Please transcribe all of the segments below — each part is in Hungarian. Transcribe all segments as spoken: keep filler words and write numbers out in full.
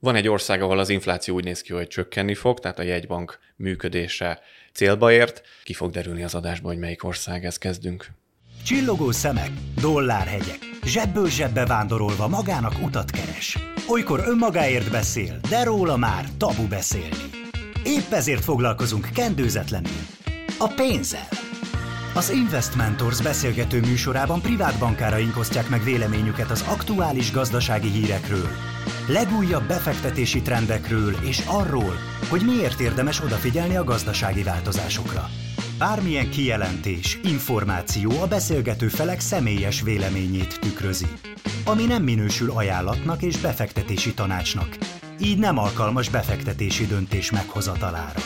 Van egy ország, ahol az infláció úgy néz ki, hogy csökkenni fog, tehát a jegybank működése célba ért. Ki fog derülni az adásban, hogy melyik ország, ez kezdünk. Csillogó szemek, dollárhegyek, zsebből zsebbe vándorolva magának utat keres. Olykor önmagáért beszél, de róla már tabu beszélni. Épp ezért foglalkozunk kendőzetlenül a pénzzel. Az Investmentors beszélgető műsorában privát bankáraink osztják meg véleményüket az aktuális gazdasági hírekről, legújabb befektetési trendekről és arról, hogy miért érdemes odafigyelni a gazdasági változásokra. Bármilyen kijelentés, információ a beszélgető felek személyes véleményét tükrözi, ami nem minősül ajánlatnak és befektetési tanácsnak, így nem alkalmas befektetési döntés meghozatalára.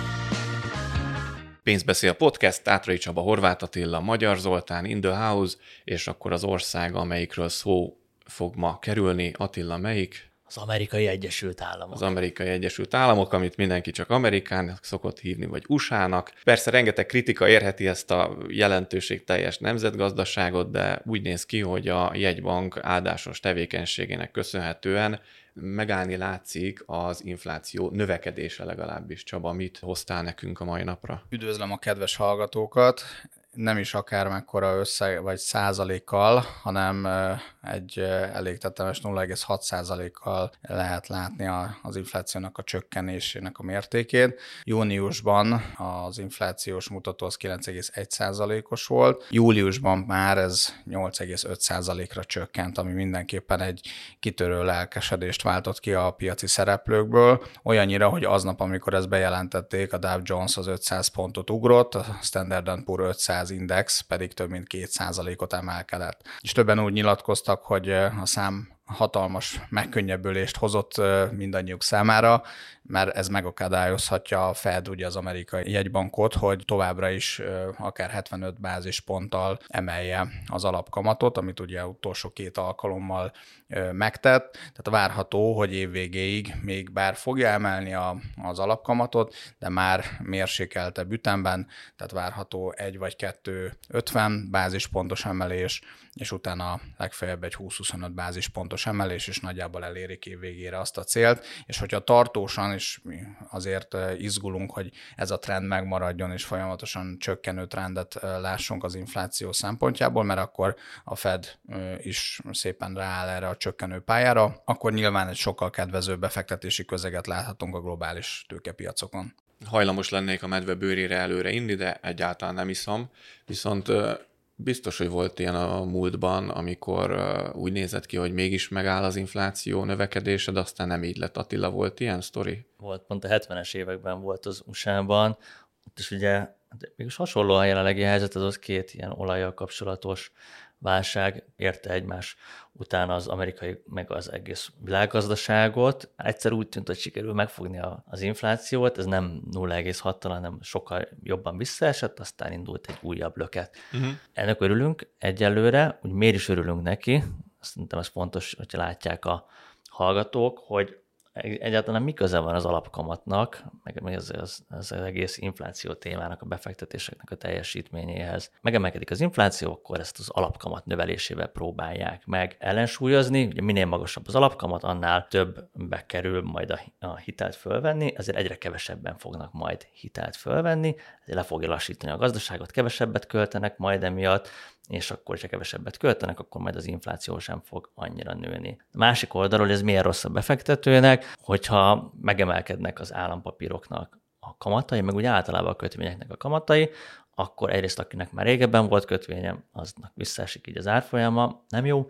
Pénzbeszél podcast, Tátrai Csaba, Horváth Attila, Magyar Zoltán, In the House, és akkor az ország, amelyikről szó fog ma kerülni. Attila, melyik? Az Amerikai Egyesült Államok. Az Amerikai Egyesült Államok, amit mindenki csak Amerikának szokott hívni, vagy u es á-nak. Persze rengeteg kritika érheti ezt a jelentőségteljes nemzetgazdaságot, de úgy néz ki, hogy a jegybank áldásos tevékenységének köszönhetően megállni látszik az infláció növekedése legalábbis. Csaba, mit hoztál nekünk a mai napra? Üdvözlöm a kedves hallgatókat! Nem is akármekkora összeg vagy százalékkal, hanem egy elég tetemes nulla egész hat százalékkal lehet látni az inflációnak a csökkenésének a mértékét. Júniusban az inflációs mutató az kilenc egész egy százalékos volt, júliusban már ez nyolc egész öt százalékra csökkent, ami mindenképpen egy kitörő lelkesedést váltott ki a piaci szereplőkből, olyannyira, hogy aznap, amikor ezt bejelentették, a Dow Jones az ötszáz pontot ugrott, a Standard and Poor ötszáz index pedig több mint két százalékot emelkedett. És többen úgy nyilatkoztak, hogy a szám hatalmas megkönnyebbülést hozott mindannyiuk számára, mert ez megakadályozhatja a Fed, ugye az amerikai jegybankot, hogy továbbra is akár hetvenöt bázisponttal emelje az alapkamatot, amit ugye utolsó két alkalommal megtett. Tehát várható, hogy évvégéig még bár fogja emelni a, az alapkamatot, de már mérsékeltebb ütemben, tehát várható egy vagy kettő ötven bázispontos emelés, és utána legfeljebb egy húsz-huszonöt bázispontos emelés, és nagyjából elérik évvégére azt a célt, és hogyha tartósan, és mi azért izgulunk, hogy ez a trend megmaradjon, és folyamatosan csökkenő trendet lássunk az infláció szempontjából, mert akkor a Fed is szépen rááll erre a csökkenő pályára, akkor nyilván egy sokkal kedvezőbb befektetési közeget láthatunk a globális tőkepiacokon. Hajlamos lennék a medve bőrére előre inni, de egyáltalán nem iszom, viszont biztos, hogy volt ilyen a múltban, amikor uh, úgy nézett ki, hogy mégis megáll az infláció növekedése, de aztán nem így lett. Attila, volt ilyen sztori? Volt, pont a hetvenes években volt az u es á-ban, ott is ugye mégis hasonló a jelenlegi helyzet, az az két ilyen olajjal kapcsolatos válság érte egymás után az amerikai, meg az egész világgazdaságot. Egyszer úgy tűnt, hogy sikerül megfogni a, az inflációt, ez nem nulla egész hattal, hanem sokkal jobban visszaesett, aztán indult egy újabb löket. Uh-huh. Ennek örülünk egyelőre, úgy miért is örülünk neki, szerintem ez fontos, hogyha látják a hallgatók, hogy egyáltalán mi köze van az alapkamatnak, meg az, az, az egész infláció témának, a befektetéseknek a teljesítményéhez. Megemelkedik az infláció, akkor ezt az alapkamat növelésével próbálják meg ellensúlyozni. Ugye minél magasabb az alapkamat, annál többbe kerül majd a, a hitelt fölvenni, ezért egyre kevesebben fognak majd hitelt fölvenni, ezért le fogja lassítani a gazdaságot, kevesebbet költenek majd emiatt, és akkor, ha kevesebbet költenek, akkor majd az infláció sem fog annyira nőni. A másik oldalról ez miért rossz a befektetőnek, hogyha megemelkednek az állampapíroknak a kamatai, meg úgy általában a kötvényeknek a kamatai, akkor egyrészt akinek már régebben volt kötvénye, aznak visszaesik így az árfolyama, nem jó.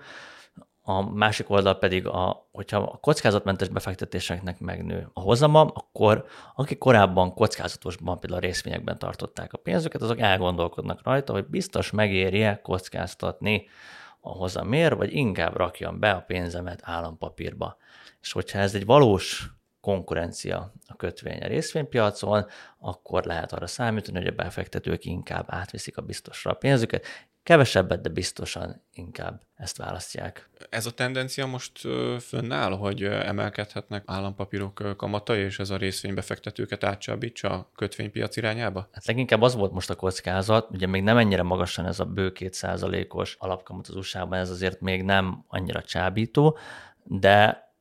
A másik oldal pedig, a, hogyha a kockázatmentes befektetéseknek megnő a hozama, akkor akik korábban kockázatosban, például a részvényekben tartották a pénzüket, azok elgondolkodnak rajta, hogy biztos megéri-e kockáztatni a hozamért, vagy inkább rakjam be a pénzemet állampapírba. És hogyha ez egy valós konkurencia a kötvény a részvénypiacon, akkor lehet arra számítani, hogy a befektetők inkább átviszik a biztosra a pénzüket, kevesebbet, de biztosan inkább ezt választják. Ez a tendencia most fönnáll, hogy emelkedhetnek állampapírok kamatai, és ez a részvénybefektetőket átcsábítsa a kötvénypiac irányába? Hát leginkább az volt most a kockázat, ugye még nem ennyire magasan ez a bő két százalékos alapkamat az u es á-ban, ez azért még nem annyira csábító, de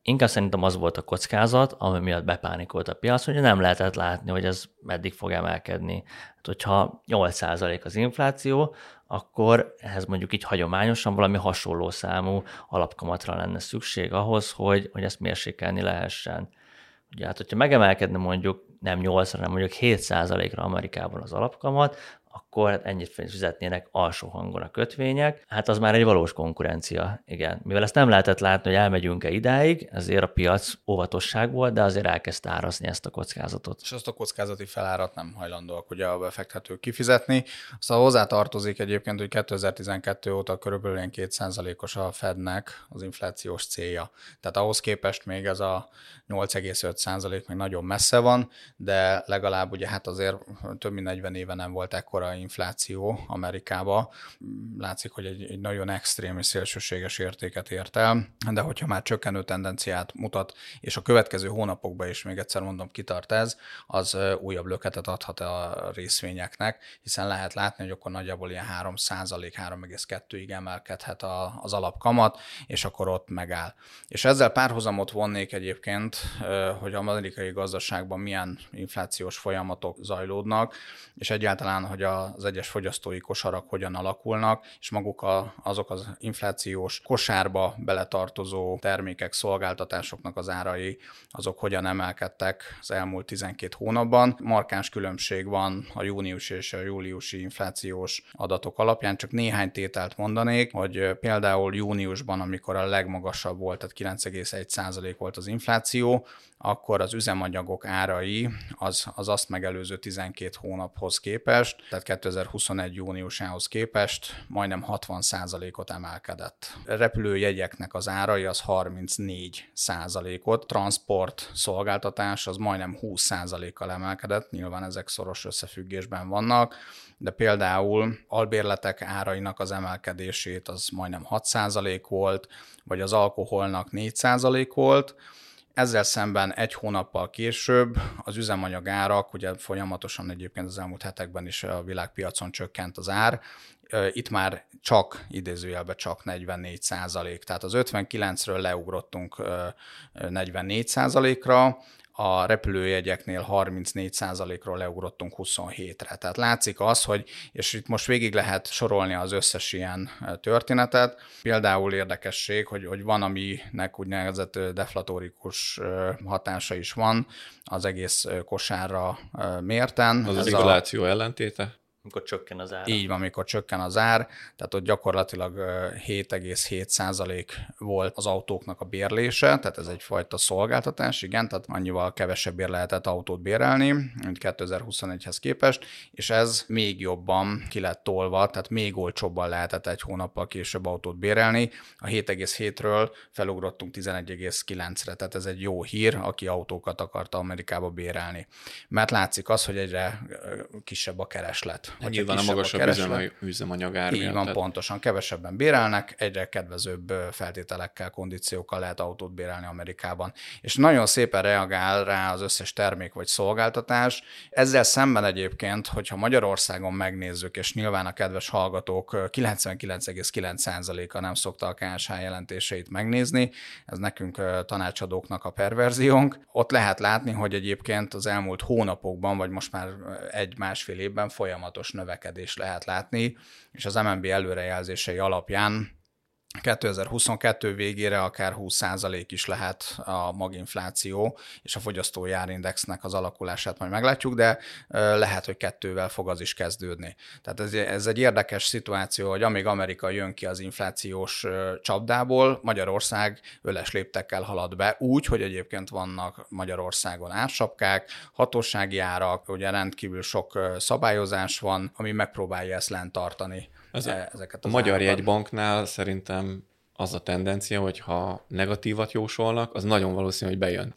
inkább szerintem az volt a kockázat, ami miatt bepánikolt a piac, hogy nem lehetett látni, hogy ez meddig fog emelkedni. Hát, hogyha nyolc százalék az infláció, akkor ehhez mondjuk így hagyományosan valami hasonló számú alapkamatra lenne szükség ahhoz, hogy, hogy ezt mérsékelni lehessen. Ugye hát, hogyha megemelkedne mondjuk nem nyolc, hanem mondjuk hét százalékra Amerikában az alapkamat, akkor hát ennyit fizetnének alsó hangon a kötvények. Hát az már egy valós konkurencia, igen. Mivel ezt nem lehetett látni, hogy elmegyünk-e idáig, ezért a piac óvatosság volt, de azért elkezdte árazni ezt a kockázatot. És azt a kockázati felárat nem hajlandóak ugye a befektetők kifizetni. Aztán hozzá tartozik egyébként, hogy kétezer-tizenkettő óta körülbelül két százalékos a Fednek az inflációs célja. Tehát ahhoz képest még ez a nyolc egész öt százalék még nagyon messze van, de legalább ugye hát azért több mint negyven éve nem volt ekkora infláció Amerikába. Látszik, hogy egy, egy nagyon extrém és szélsőséges értéket ért el, de hogyha már csökkenő tendenciát mutat, és a következő hónapokban is, még egyszer mondom, kitart ez, az újabb löketet adhat a részvényeknek, hiszen lehet látni, hogy akkor nagyjából ilyen három százalék, három egész kettőig emelkedhet a, az alapkamat, és akkor ott megáll. És ezzel párhuzamot vonnék egyébként, hogy az amerikai gazdaságban milyen inflációs folyamatok zajlódnak, és egyáltalán, hogy az egyes fogyasztói kosarak hogyan alakulnak, és maguk a, azok az inflációs kosárba beletartozó termékek, szolgáltatásoknak az árai, azok hogyan emelkedtek az elmúlt tizenkét hónapban. Markáns különbség van a június és a júliusi inflációs adatok alapján, csak néhány tételt mondanék, hogy például júniusban, amikor a legmagasabb volt, tehát kilenc egész egy százalék volt az infláció, akkor az üzemanyagok árai az, az azt megelőző tizenkét hónaphoz képest, tehát kétezer-huszonegy júniusához képest majdnem hatvan százalékot emelkedett. A repülőjegyeknek az árai az harmincnégy százalékot, transport szolgáltatás az majdnem húsz százalékkal emelkedett, nyilván ezek szoros összefüggésben vannak, de például albérletek árainak az emelkedését az majdnem hat százalék volt, vagy az alkoholnak négy százalék volt. Ezzel szemben egy hónappal később az üzemanyagárak, ugye folyamatosan egyébként az elmúlt hetekben is a világpiacon csökkent az ár, itt már csak, idézőjelben csak negyvennégy százalék, tehát az ötvenkilencről leugrottunk negyvennégy százalékra, a repülőjegyeknél harmincnégy százalékról leugrottunk huszonhétre. Tehát látszik az, hogy, és itt most végig lehet sorolni az összes ilyen történetet. Például érdekesség, hogy, hogy van, aminek úgynevezett deflatórikus hatása is van az egész kosárra mérten. Az az infláció ellentéte? Amikor csökken az ár. Így van, amikor csökken az ár, tehát ott gyakorlatilag hét egész hét százalék volt az autóknak a bérlése, tehát ez egyfajta szolgáltatás, igen, tehát annyival kevesebbért lehetett autót bérelni, mint kétezer-huszonegyhez képest, és ez még jobban ki lett tolva, tehát még olcsóbban lehetett egy hónappal később autót bérelni. A hét egész hétről felugrottunk tizenegy egész kilencre, tehát ez egy jó hír, aki autókat akarta Amerikába bérelni. Mert látszik az, hogy egyre kisebb a kereslet. Hát nyilván a magasabb üzemanyagár miatt. Így van, tehát... pontosan. Kevesebben bérelnek, egyre kedvezőbb feltételekkel, kondíciókkal lehet autót bérelni Amerikában. És nagyon szépen reagál rá az összes termék vagy szolgáltatás. Ezzel szemben egyébként, hogyha Magyarországon megnézzük, és nyilván a kedves hallgatók kilencvenkilenc egész kilenc százaléka nem szokta a ká es há jelentéseit megnézni, ez nekünk tanácsadóknak a perverziónk. Ott lehet látni, hogy egyébként az elmúlt hónapokban, vagy most már egy-másfél évben folyamatos növekedés lehet látni, és az em en bé előrejelzései alapján kétezer-huszonkettő végére akár húsz százalék is lehet a maginfláció, és a fogyasztói árindexnek az alakulását majd meglátjuk, de lehet, hogy kettővel fog az is kezdődni. Tehát ez, ez egy érdekes szituáció, hogy amíg Amerika jön ki az inflációs csapdából, Magyarország öles léptekkel halad be, úgy, hogy egyébként vannak Magyarországon ársapkák, hatósági árak, ugye rendkívül sok szabályozás van, ami megpróbálja ezt lent tartani. Ez a, a Magyar Jegybanknál szerintem az a tendencia, hogy ha negatívat jósolnak, az nagyon valószínű, hogy bejön.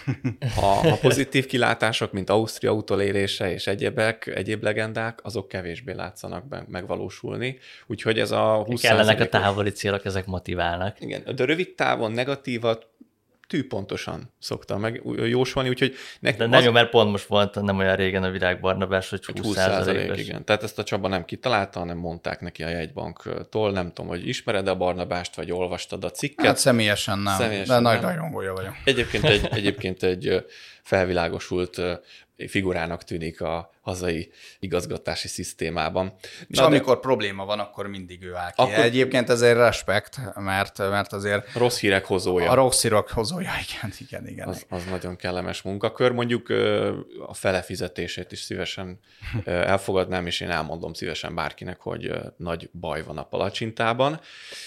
Ha, ha pozitív kilátások, mint Ausztria utolérése és egyebek, egyéb legendák, azok kevésbé látszanak be, megvalósulni. Úgyhogy ez a húsz Kellenek a távoli célok, ezek motiválnak. Igen, de rövid távon negatívat tűpontosan szoktam meg jósolni, úgyhogy... De nem az... jó, mert pont most volt nem olyan régen a Virágbarnabás, hogy húsz százalékos. Igen, tehát ezt a Csaba nem kitalálta, hanem mondták neki a jegybanktól, nem tudom, hogy ismered a Barnabást, vagy olvastad a cikket. Hát személyesen nem, személyesen de nem. Nagy rajongója vagyok. Egyébként egy, egyébként egy felvilágosult figurának tűnik a hazai igazgatási szisztémában. És Na amikor de... probléma van, akkor mindig ő áll ki. Akkor... Egyébként ezért respekt, mert, mert azért... Rossz hírek hozója. A rossz hírek hozója, igen, igen, igen. Az, az nagyon kellemes munkakör. Mondjuk a fele fizetését is szívesen elfogadnám, és én elmondom szívesen bárkinek, hogy nagy baj van a palacsintában.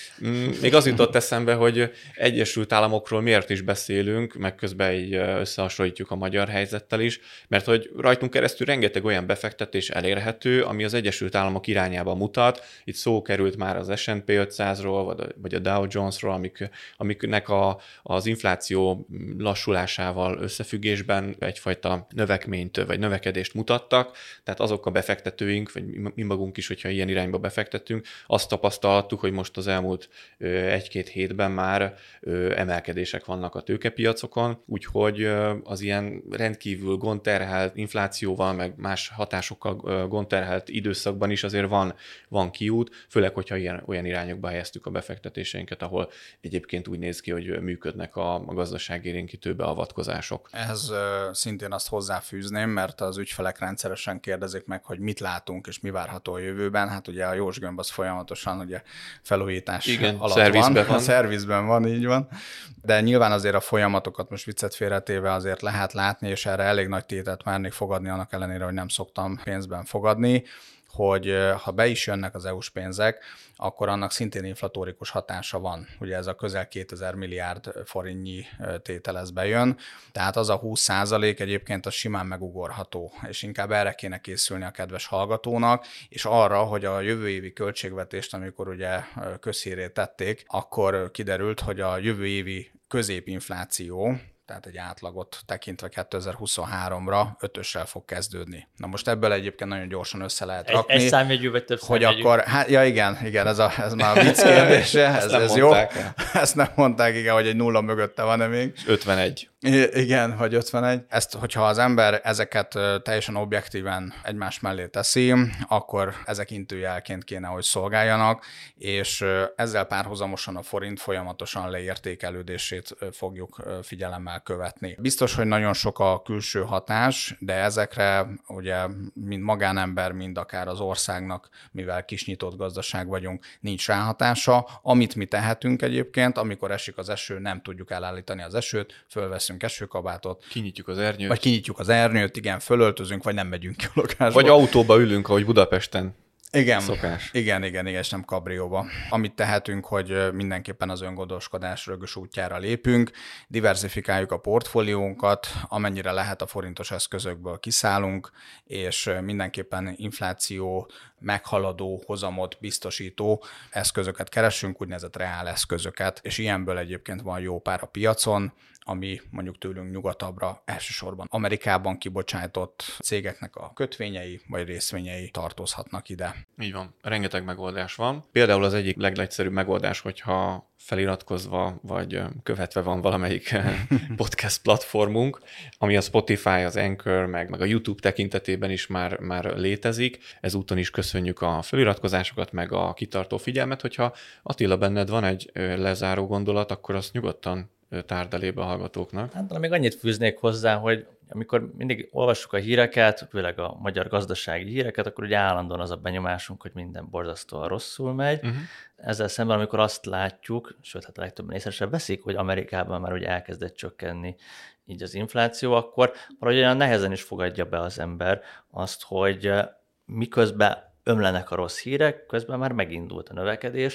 Még az jutott eszembe, hogy Egyesült Államokról miért is beszélünk, meg közben így összehasonlítjuk a magyar helyzettel is, mert hogy rajtunk keresztül rengeteg olyan befektetés elérhető, ami az Egyesült Államok irányába mutat. Itt szó került már az es and pé ötszázról, vagy a Dow Jonesról, amik, amiknek a, az infláció lassulásával összefüggésben egyfajta növekményt vagy növekedést mutattak. Tehát azok a befektetőink, vagy mi magunk is, hogyha ilyen irányba befektetünk, azt tapasztalhattuk, hogy most az elmúlt egy-két hétben már emelkedések vannak a tőkepiacokon, úgyhogy az ilyen rendkívül gondterhelt inflációval, meg más hatásokkal gondterhelt időszakban is azért van, van kiút, főleg, hogyha ilyen, olyan irányokba helyeztük a befektetéseinket, ahol egyébként úgy néz ki, hogy működnek a, a gazdaságélénkítő beavatkozások. Ehhez uh, szintén azt hozzáfűzném, mert az ügyfelek rendszeresen kérdezik meg, hogy mit látunk és mi várható a jövőben. Hát ugye a Jós gömb az folyamatosan ugye felújítás Igen, alatt szervizben van. van. A szervizben van, így van. De nyilván azért a folyamatokat most viccet félretéve azért lehet látni, és erre elég nagy tétet mernék fogadni, annak ellenére, hogy nem szoktam pénzben fogadni, hogy ha be is jönnek az é u-s pénzek, akkor annak szintén inflatórikus hatása van. Ugye ez a közel kétezer milliárd forintnyi tétel ez bejön, tehát az a húsz százalék egyébként az simán megugorható, és inkább erre kéne készülni a kedves hallgatónak, és arra, hogy a jövő évi költségvetést, amikor ugye közhírré tették, akkor kiderült, hogy a jövő évi középinfláció, tehát egy átlagot tekintve kétezer-huszonháromra ötössel fog kezdődni. Na most ebből egyébként nagyon gyorsan össze lehet egy, rakni. Egy számjegyű, vagy több hogy számjegyű? akkor, hát ja igen, igen, ez, a, ez már a vicc kérdése, ez, ez jó. Ezt nem mondták, igen, hogy egy nulla mögötte van-e még. ötvenegy. Igen, vagy ötvenegy. Ezt, hogyha az ember ezeket teljesen objektíven egymás mellé teszi, akkor ezek intőjelként kéne, hogy szolgáljanak, és ezzel párhuzamosan a forint folyamatosan leértékelődését fogjuk figyelemmel követni. Biztos, hogy nagyon sok a külső hatás, de ezekre ugye mind magánember, mind akár az országnak, mivel kisnyitott gazdaság vagyunk, nincs ráhatása. Amit mi tehetünk egyébként, amikor esik az eső, nem tudjuk elállítani az esőt, fölveszünk esőkabátot. Kinyitjuk az ernyőt. Vagy kinyitjuk az ernyőt, igen, fölöltözünk, vagy nem megyünk ki a lakásba. Vagy autóba ülünk, ahogy Budapesten. Igen, szokás. igen, igen, igen, és nem kabrióba. Amit tehetünk, hogy mindenképpen az öngondoskodás rögös útjára lépünk, diversifikáljuk a portfóliónkat, amennyire lehet a forintos eszközökből kiszállunk, és mindenképpen infláció meghaladó, hozamot biztosító eszközöket keresünk, úgynevezett reál eszközöket, és ilyenből egyébként van jó pár a piacon, ami mondjuk tőlünk nyugatabbra, elsősorban Amerikában kibocsájtott cégeknek a kötvényei vagy részvényei tartozhatnak ide. Így van, rengeteg megoldás van. Például az egyik legegyszerűbb megoldás, hogyha feliratkozva vagy követve van valamelyik podcast platformunk, ami a Spotify, az Anchor, meg, meg a YouTube tekintetében is már, már létezik. Ezúton is köszönjük a feliratkozásokat, meg a kitartó figyelmet. Hogyha Attila, benned van egy lezáró gondolat, akkor azt nyugodtan tárd elébe a hallgatóknak. Hát még annyit fűznék hozzá, hogy amikor mindig olvassuk a híreket, főleg a magyar gazdasági híreket, akkor ugye állandóan az a benyomásunk, hogy minden borzasztóan rosszul megy. Uh-huh. Ezzel szemben, amikor azt látjuk, sőt, hát a legtöbben észre sem veszik, hogy Amerikában már ugye elkezdett csökkenni így az infláció, akkor valahogy olyan nehezen is fogadja be az ember azt, hogy miközben ömlenek a rossz hírek, közben már megindult a növekedés,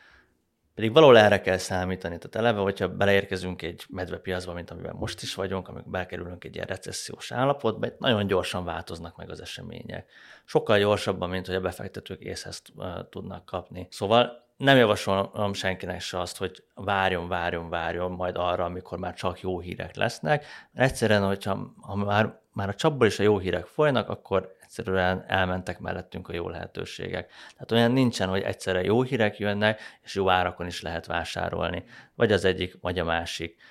pedig valahol erre kell számítani. Tehát eleve, hogyha beleérkezünk egy medvepiacba, mint amiben most is vagyunk, amikor bekerülünk egy ilyen recessziós állapotba, nagyon gyorsan változnak meg az események. Sokkal gyorsabban, mint hogy a befektetők észhez tudnak kapni. Szóval nem javasolom senkinek se azt, hogy várjon, várjon, várjon majd arra, amikor már csak jó hírek lesznek. Egyszerűen, hogyha ha már, már a csapból is a jó hírek folynak, akkor egyszerűen elmentek mellettünk a jó lehetőségek. Tehát olyan nincsen, hogy egyszerre jó hírek jönnek, és jó árakon is lehet vásárolni. Vagy az egyik, vagy a másik.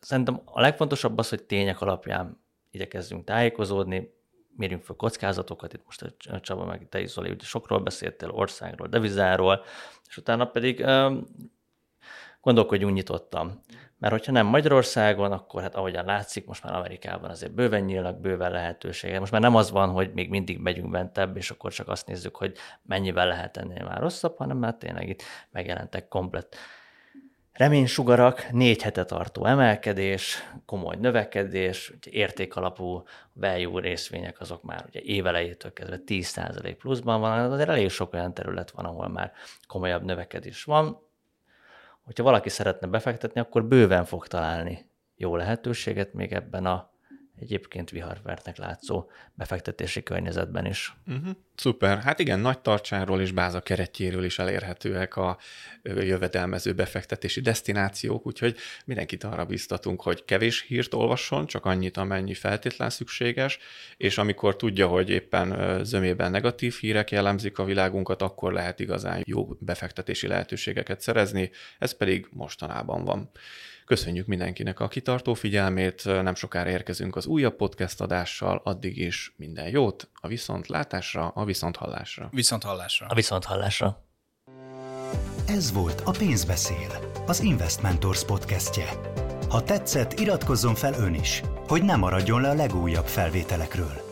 szerintem a legfontosabb az, hogy tények alapján igyekezzünk tájékozódni, mérjünk fel kockázatokat, itt most a Csaba meg te is, Zoli, ugye sokról beszéltél, országról, devizáról, és utána pedig um, gondolkodjunk nyitottan. Mert hogyha nem Magyarországon, akkor hát ahogyan látszik, most már Amerikában azért bőven nyílnak, bőven lehetőségek. Most már nem az van, hogy még mindig megyünk bentebb, és akkor csak azt nézzük, hogy mennyivel lehet ennél már rosszabb, hanem már tényleg itt megjelentek komplett reménysugarak, négy hete tartó emelkedés, komoly növekedés, értékalapú value részvények azok már ugye évelejétől kezdve tíz százalék pluszban van, azért elég sok olyan terület van, ahol már komolyabb növekedés van. Hogyha valaki szeretne befektetni, akkor bőven fog találni jó lehetőséget még ebben a egyébként viharvertnek látszó befektetési környezetben is. Uh-huh. Szuper. Hát igen, nagy tartsáról és báza keretjéről is elérhetőek a jövedelmező befektetési desztinációk, úgyhogy mindenkit arra biztatunk, hogy kevés hírt olvasson, csak annyit, amennyi feltétlen szükséges, és amikor tudja, hogy éppen zömében negatív hírek jellemzik a világunkat, akkor lehet igazán jó befektetési lehetőségeket szerezni, ez pedig mostanában van. Köszönjük mindenkinek a kitartó figyelmét, nem sokára érkezünk az újabb podcast adással, addig is minden jót, a viszontlátásra, a viszonthallásra. Viszonthallásra. A viszonthallásra. Ez volt a Pénzbeszél, az Invest Mentors podcastje. Ha tetszett, iratkozzon fel ön is, hogy ne maradjon le a legújabb felvételekről.